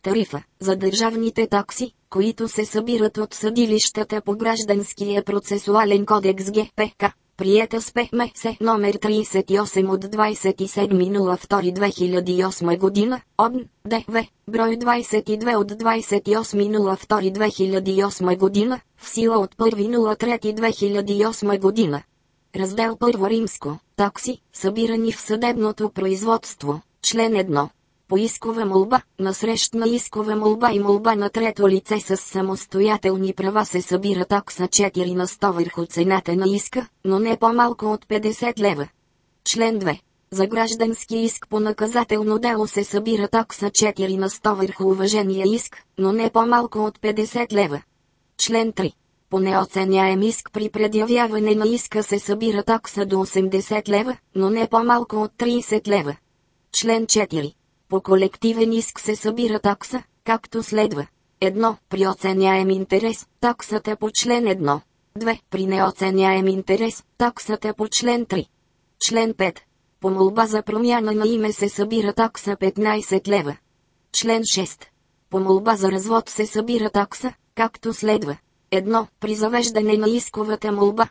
Тарифа за държавните такси, които се събират от съдилищата по Гражданския процесуален кодекс ГПК, приета с ПМС номер 38 от 27.02.2008 година, ОДН, ДВ, брой 22 от 28.02.2008 година, в сила от 1.03.2008 година. Раздел 1 римско. Такси, събирани в съдебното производство. Член 1. По искова молба, насрещна искова молба и молба на трето лице с самостоятелни права се събира такса 4 на 100 върху цената на иска, но не по-малко от 50 лева. Член 2. За граждански иск по наказателно дело се събира такса 4 на 100 върху уважения иск, но не по-малко от 50 лева. Член 3. По неоценяем иск при предявяване на иска се събира такса до 80 лева, но не по-малко от 30 лева. Член 4. По колективен иск се събира такса, както следва. 1. При оценяем интерес, таксата по член 1. 2. При неоценяем интерес, таксата по член 3. Член 5. По молба за промяна на име се събира такса 15 лева. Член 6. По молба за развод се събира такса, както следва. 1. При завеждане на исковата молба,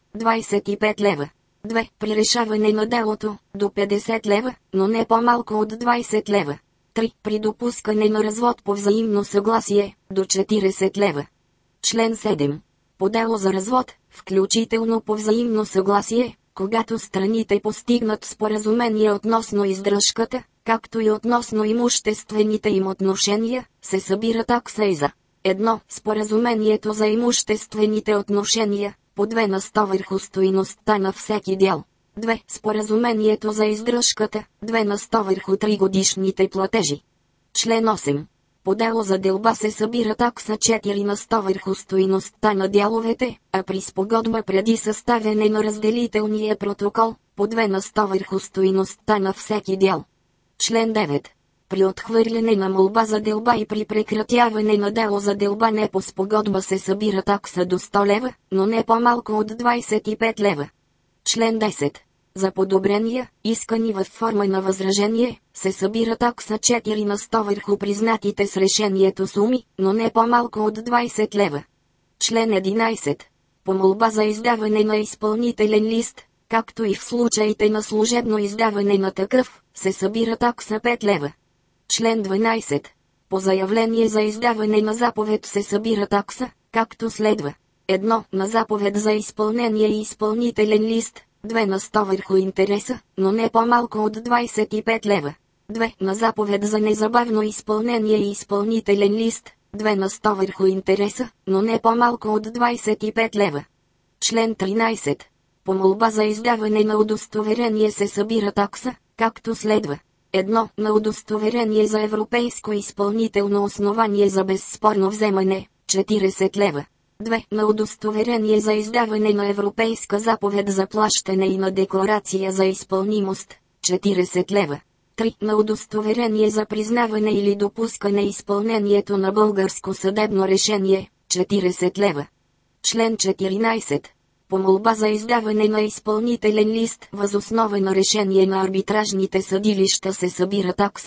25 лева. 2. При решаване на делото, до 50 лева, но не по-малко от 20 лева. 3. При допускане на развод по взаимно съгласие, до 40 лева. Член 7. По дело за развод, включително по взаимно съгласие, когато страните постигнат споразумение относно издръжката, както и относно имуществените им отношения, се събира такса и за 1. Споразумението за имуществените отношения, по 2 на 100 върху стойността на всеки дял. 2. Споразумението за издръжката, 2 на 100 върху 3 годишните платежи. Член 8. По дело за делба се събира такса 4 на 100 върху стойността на дяловете, а при спогодба преди съставяне на разделителния протокол, по 2 на 100 върху стойността на всеки дял. Член 9. При отхвърляне на молба за делба и при прекратяване на дело за делба не по спогодба се събира такса до 100 лева, но не по-малко от 25 лева. Член 10. За подобрения, искани във форма на възражение, се събира такса 4 на 100 върху признатите с решението суми, но не по-малко от 20 лева. Член 11. По молба за издаване на изпълнителен лист, както и в случаите на служебно издаване на такъв, се събира такса 5 лева. Член 12. По заявление за издаване на заповед се събира такса, както следва. 1. На заповед за изпълнение и изпълнителен лист, 2 на 100 върху интереса, но не по-малко от 25 лева. 2. На заповед за незабавно изпълнение и изпълнителен лист, 2 на 100 върху интереса, но не по-малко от 25 лева. Член 13. По молба за издаване на удостоверение се събира такса, както следва. 1. На удостоверение за европейско изпълнително основание за безспорно вземане, 40 лева. 2. На удостоверение за издаване на европейска заповед за плащане и на декларация за изпълнимост, 40 лева. 3. На удостоверение за признаване или допускане изпълнението на българско съдебно решение, 40 лева. Член 14. По молба за издаване на изпълнителен лист въз основа на решение на арбитражните съдилища се събира такса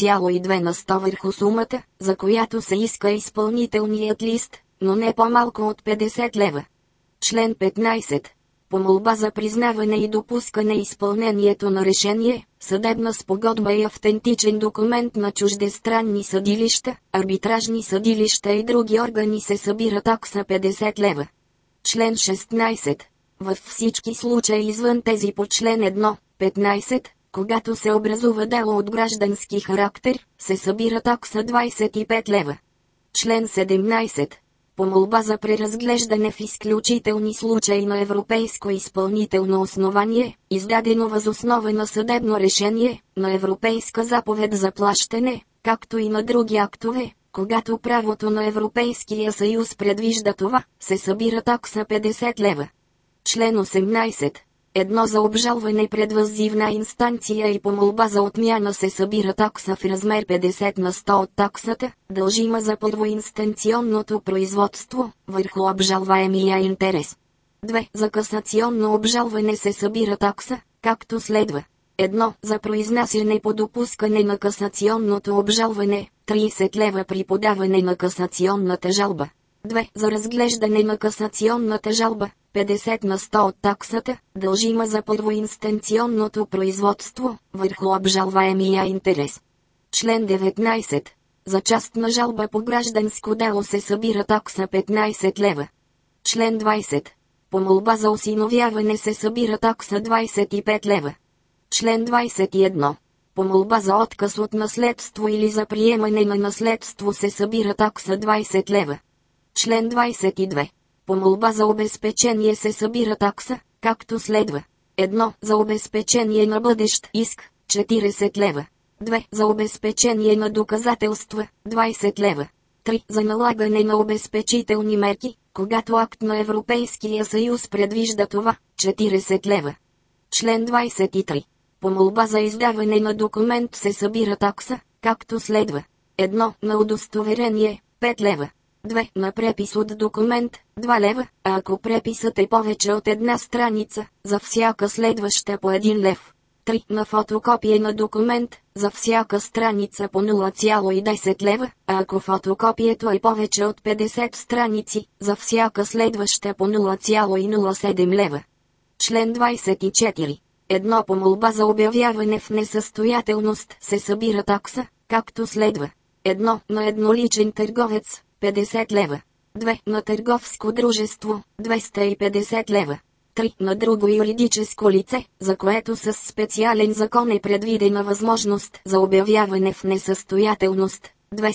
0,2 на 100 върху сумата, за която се иска изпълнителният лист, но не по-малко от 50 лева. Член 15. По молба за признаване и допускане изпълнението на решение, съдебна спогодба и автентичен документ на чуждестранни съдилища, арбитражни съдилища и други органи се събира такса 50 лева. Член 16. Във всички случаи извън тези по член 1, 15, когато се образува дело от граждански характер, се събира такса 25 лева. Член 17. По молба за преразглеждане в изключителни случаи на европейско изпълнително основание, издадено въз основа на съдебно решение, на европейска заповед за плащане, както и на други актове, когато правото на Европейския съюз предвижда това, се събира такса 50 лева. Член 18. Едно за обжалване пред въззивна инстанция и по молба за отмяна се събира такса в размер 50 на 100 от таксата, дължима за първоинстанционното производство, върху обжалваемия интерес. 2. За касационно обжалване се събира такса, както следва. 1. За произнасяне по допускане на касационното обжалване, 30 лева при подаване на касационната жалба. 2. За разглеждане на касационната жалба, 50 на 100 от таксата, дължима за първоинстанционното производство, върху обжалваемия интерес. Член 19. За частна жалба по гражданско дело се събира такса 15 лева. Член 20. По молба за осиновяване се събира такса 25 лева. Член 21. По молба за отказ от наследство или за приемане на наследство се събира такса 20 лева. Член 22. По молба за обезпечение се събира такса, както следва. 1. За обезпечение на бъдещ иск, 40 лева. 2. За обезпечение на доказателства, 20 лева. 3. За налагане на обезпечителни мерки, когато акт на Европейския съюз предвижда това, 40 лева. Член 23. По молба за издаване на документ се събира такса, както следва. 1. На удостоверение, 5 лева. 2. На препис от документ, 2 лева, а ако преписът е повече от една страница, за всяка следваща по 1 лев. 3. На фотокопие на документ, за всяка страница по 0,10 лева, а ако фотокопието е повече от 50 страници, за всяка следваща по 0,07 лева. Член 24. 1. По молба за обявяване в несъстоятелност се събира такса, както следва. 1. На едноличен търговец, 50 лева. 2. На търговско дружество, 250 лева. 3. На друго юридическо лице, за което със специален закон е предвидена възможност за обявяване в несъстоятелност,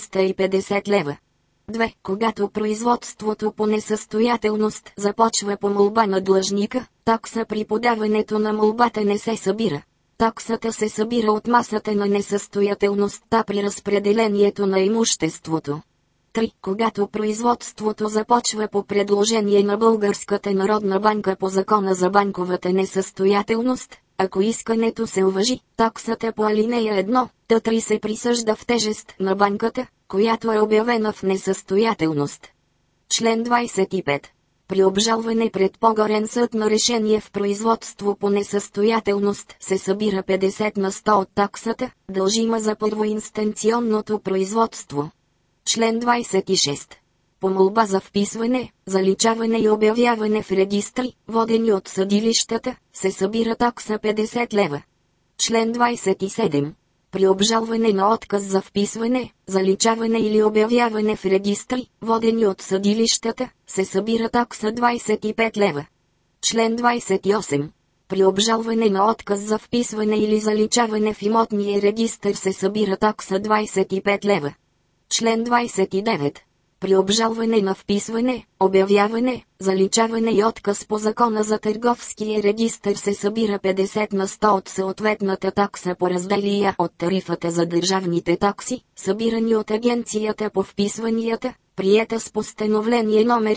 250 лева. 2. Когато производството по несъстоятелност започва по молба на длъжника, такса при подаването на молбата не се събира. Таксата се събира от масата на несъстоятелността при разпределението на имуществото. 3. Когато производството започва по предложение на Българската народна банка по закона за банковата несъстоятелност, ако искането се уважи, таксата по алинея 1, т3 се присъжда в тежест на банката, която е обявена в несъстоятелност. Член 25. При обжалване пред по-горен съд на решение в производство по несъстоятелност се събира 50 на 100 от таксата, дължима за първоинстанционното производство. Член 26. По молба за вписване, заличаване и обявяване в регистри, водени от съдилищата, се събира такса 50 лева. Член 27. При обжалване на отказ за вписване, заличаване или обявяване в регистри, водени от съдилищата, се събира такса 25 лева. Член 28. При обжалване на отказ за вписване или заличаване в имотния регистър се събира такса 25 лева. Член 29. При обжалване на вписване, обявяване, заличаване и отказ по закона за търговския регистър се събира 50 на 100 от съответната такса по разделия от тарифата за държавните такси, събирани от Агенцията по вписванията, приета с постановление номер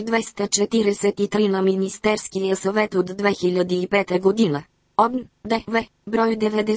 243 на Министерския съвет от 2005 година. ОБН, ДВ, брой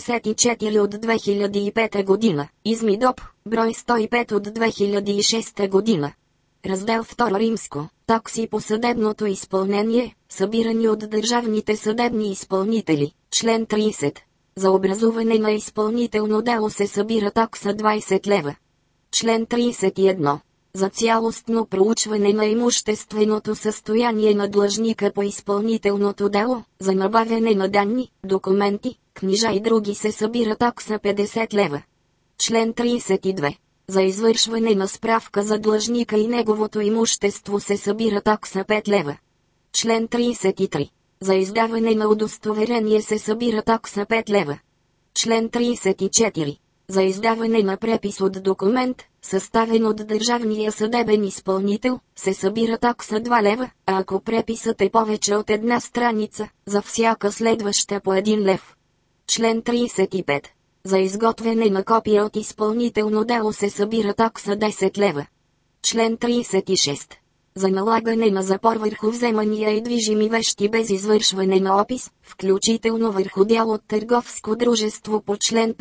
94 от 2005 година, ИЗМИДОП, брой 105 от 2006 година. Раздел 2 римско. Такси по съдебното изпълнение, събирани от държавните съдебни изпълнители. Член 30. За образуване на изпълнително дело се събира такса 20 лева. Член 31. За цялостно проучване на имущественото състояние на длъжника по изпълнителното дело, за набавяне на данни, документи, книжа и други се събира такса 50 лева. Член 32. За извършване на справка за длъжника и неговото имущество се събира такса 5 лева. Член 33. За издаване на удостоверение се събира такса 5 лева. Член 34. За издаване на препис от документ, съставен от държавния съдебен изпълнител, се събира такса 2 лева, а ако преписът е повече от една страница, за всяка следваща по 1 лев. Член 35. За изготвяне на копия от изпълнително дело се събира такса 10 лева. Член 36. За налагане на запор върху вземания и движими вещи без извършване на опис, включително върху дял от търговско дружество по член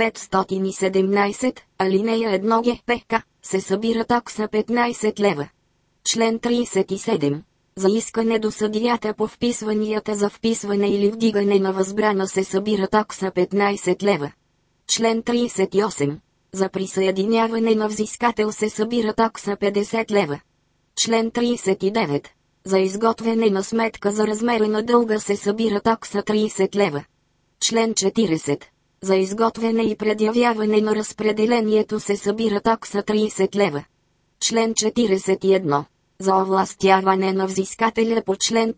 517, алинея 1 ГПК, се събира такса 15 лева. Член 37. За искане до съдията по вписванията за вписване или вдигане на възбрана се събира такса 15 лева. Член 38. За присъединяване на взискател се събира такса 50 лева. Член 39. За изготвяне на сметка за размера на дълга се събира такса 30 лева. Член 40. За изготвяне и предявяване на разпределението се събира такса 30 лева. Член 41. За овластяване на взискателя по член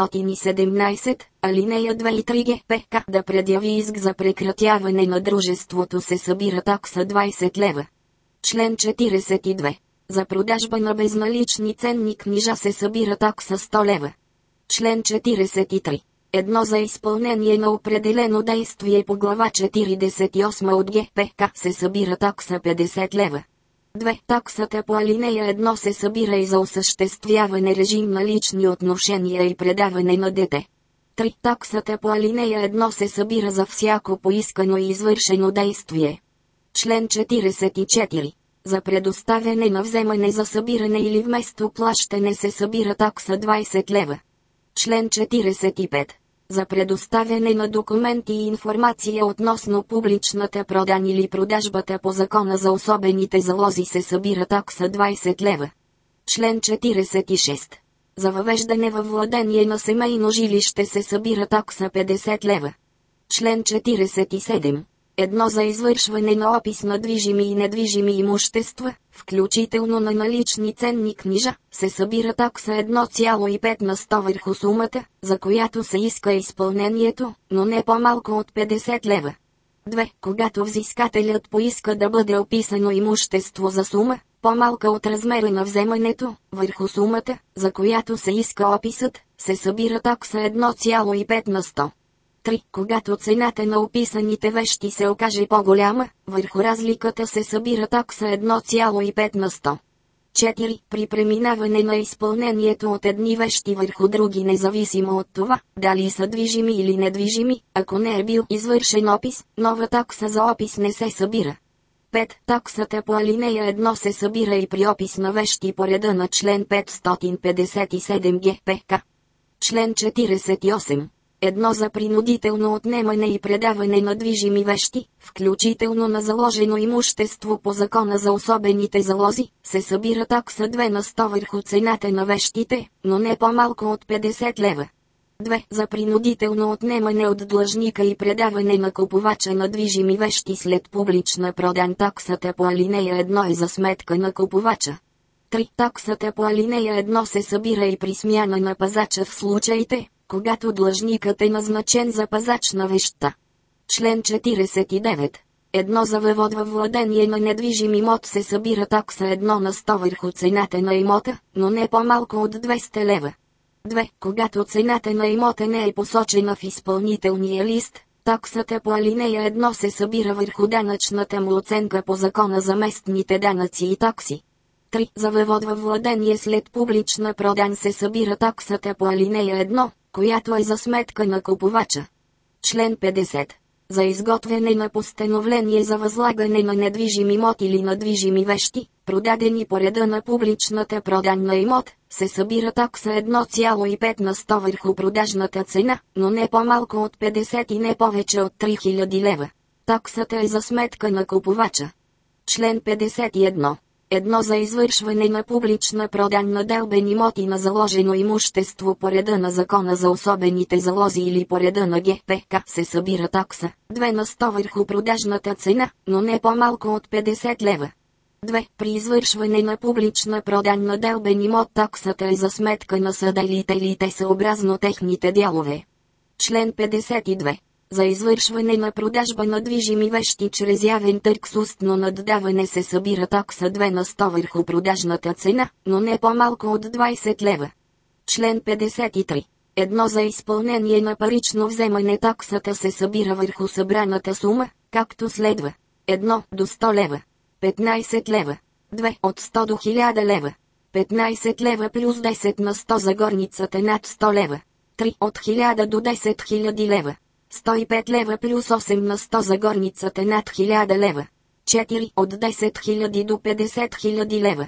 517, алинея 2 и 3 ГПК да предяви иск за прекратяване на дружеството се събира такса 20 лева. Член 42. За продажба на безналични ценни книжа се събира такса 100 лева. Член 43. Едно за изпълнение на определено действие по глава 48 от ГПК се събира такса 50 лева. 2. Таксата по алинея 1 се събира и за осъществяване режим на лични отношения и предаване на дете. 3. Таксата по алинея 1 се събира за всяко поискано и извършено действие. Член 44. За предоставяне на вземане за събиране или вместо плащане се събира такса 20 лева. Член 45. За предоставяне на документи и информация относно публичната продан или продажбата по закона за особените залози се събира такса 20 лева. Член 46. За въвеждане във владение на семейно жилище се събира такса 50 лева. Член 47. Едно за извършване на опис на движими и недвижими имущества, включително на налични ценни книжа, се събира такса 1,5 на 100 върху сумата, за която се иска изпълнението, но не по-малко от 50 лева. 2. Когато взискателят поиска да бъде описано имущество за сума, по-малка от размера на вземането, върху сумата, за която се иска описът, се събира такса 1,5 на 100. 3. Когато цената на описаните вещи се окаже по-голяма, върху разликата се събира такса 1,5 на 100. 4. При преминаване на изпълнението от едни вещи върху други независимо от това, дали са движими или недвижими, ако не е бил извършен опис, нова такса за опис не се събира. 5. Таксата по алинея 1 се събира и при опис на вещи по реда на член 557 ГПК. Член 48. Едно за принудително отнемане и предаване на движими вещи, включително на заложено имущество по закона за особените залози, се събира такса 2 на 100 върху цената на вещите, но не по-малко от 50 лева. 2. За принудително отнемане от длъжника и предаване на купувача на движими вещи след публична продан таксата по алинея 1 е за сметка на купувача. 3. Таксата по алинея 1 се събира и при смяна на пазача в случаите, когато длъжникът е назначен за пазач на вещта. Член 49. Едно за въвод във владение на недвижим имот се събира такса 1 на 100 върху цената на имота, но не по-малко от 200 лева. 2. Когато цената на имота не е посочена в изпълнителния лист, таксата по алинея 1 се събира върху данъчната му оценка по закона за местните данъци и такси. 3. За въвод във владение след публична продан се събира таксата по алинея 1, която е за сметка на купувача. Член 50. За изготвяне на постановление за възлагане на недвижим имот или на движими вещи, продадени по реда на публичната продан на имот, се събира такса 1,5 на 100 върху продажната цена, но не по-малко от 50 и не повече от 3000 лева. Таксата е за сметка на купувача. Член 51. Едно за извършване на публична продан на делбен имот и на заложено имущество по реда на закона за особените залози или по реда на ГПК се събира такса 2 на 100 върху продажната цена, но не по-малко от 50 лева. 2. При извършване на публична продан на делбен имот таксата е за сметка на съделителите съобразно техните дялове. Член 52. За извършване на продажба на движими вещи чрез явен търг с устно наддаване се събира такса 2 на 100 върху продажната цена, но не по-малко от 20 лева. Член 53. Едно за изпълнение на парично вземане таксата се събира върху събраната сума, както следва. 1 до 100 лева. 15 лева. 2 от 100 до 1000 лева. 15 лева плюс 10 на 100 за горницата над 100 лева. 3 от 1000 до 10 000 лева. 105 лева плюс 8 на 100 за горницата над 1000 лева. 4 от 10 000 до 50 000 лева.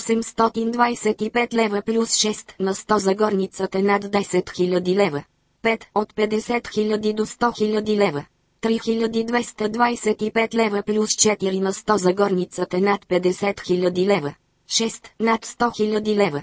825 лева плюс 6 на 100 за горницата над 10 000 лева. 5 от 50 000 до 100 000 лева. 3225 лева плюс 4 на 100 за горницата над 50 000 лева. 6. Над 100 000 лева.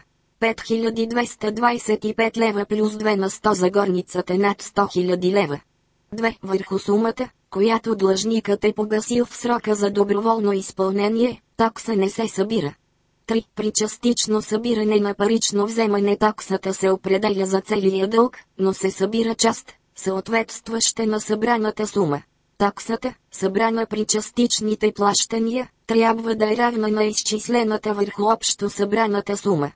5225 лева плюс 2 на 100 за горницата над 100 000 лева. 2. Върху сумата, която длъжникът е погасил в срока за доброволно изпълнение, такса не се събира. 3. При частично събиране на парично вземане таксата се определя за целия дълг, но се събира част, съответстваща на събраната сума. Таксата, събрана при частичните плащания, трябва да е равна на изчислената върху общо събраната сума.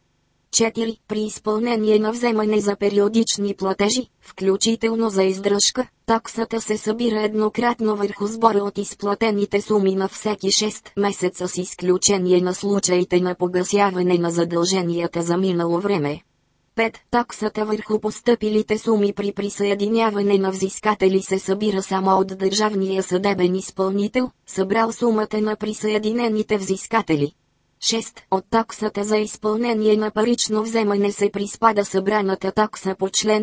4. При изпълнение на вземане за периодични платежи, включително за издръжка, таксата се събира еднократно върху сбора от изплатените суми на всеки 6 месеца с изключение на случаите на погасяване на задълженията за минало време. 5. Таксата върху постъпилите суми при присъединяване на взискатели се събира само от държавния съдебен изпълнител, събрал сумата на присъединените взискатели. 6. От таксата за изпълнение на парично вземане се приспада събраната такса по член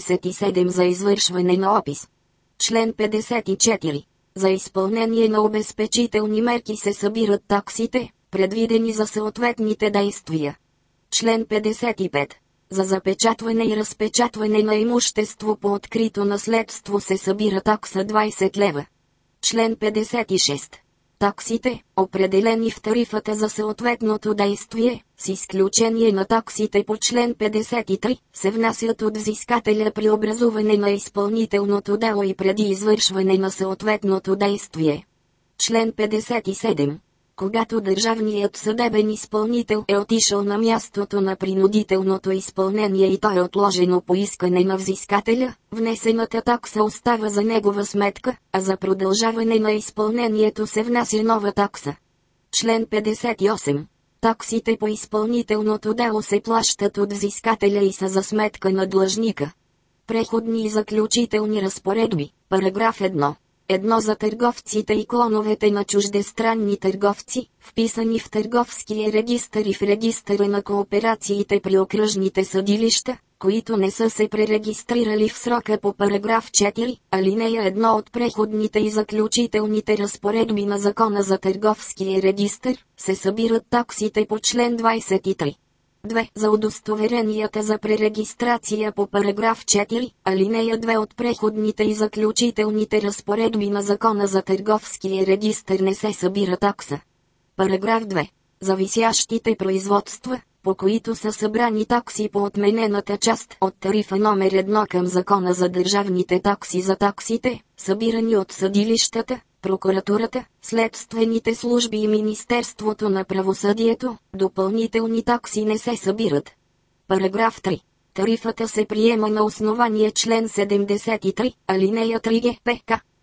47 за извършване на опис. Член 54. За изпълнение на обезпечителни мерки се събират таксите, предвидени за съответните действия. Член 55. За запечатване и разпечатване на имущество по открито наследство се събира такса 20 лева. Член 56. Таксите, определени в тарифата за съответното действие, с изключение на таксите по член 53, се внасят от взискателя при образуване на изпълнителното дело и преди извършване на съответното действие. Член 57. Когато държавният съдебен изпълнител е отишъл на мястото на принудителното изпълнение и то е отложено по искане на взискателя, внесената такса остава за негова сметка, а за продължаване на изпълнението се внася нова такса. Член 58. Таксите по изпълнителното дело се плащат от взискателя и са за сметка на длъжника. Преходни и заключителни разпоредби. Параграф 1. Едно за търговците и клоновете на чуждестранни търговци, вписани в търговския регистър и в регистъра на кооперациите при окръжните съдилища, които не са се пререгистрирали в срока по параграф 4, алинея 1 от преходните и заключителните разпоредби на Закона за търговския регистър, се събират таксите по член 23. 2. За удостоверенията за пререгистрация по параграф 4, алинея 2 от преходните и заключителните разпоредби на Закона за търговския регистър не се събира такса. Параграф 2. За висящите производства, по които са събрани такси по отменената част от тарифа номер 1 към Закона за държавните такси за таксите, събирани от съдилищата, прокуратурата, следствените служби и Министерството на правосъдието, допълнителни такси не се събират. Параграф 3. Тарифата се приема на основание член 73, алинея 3 ГПК,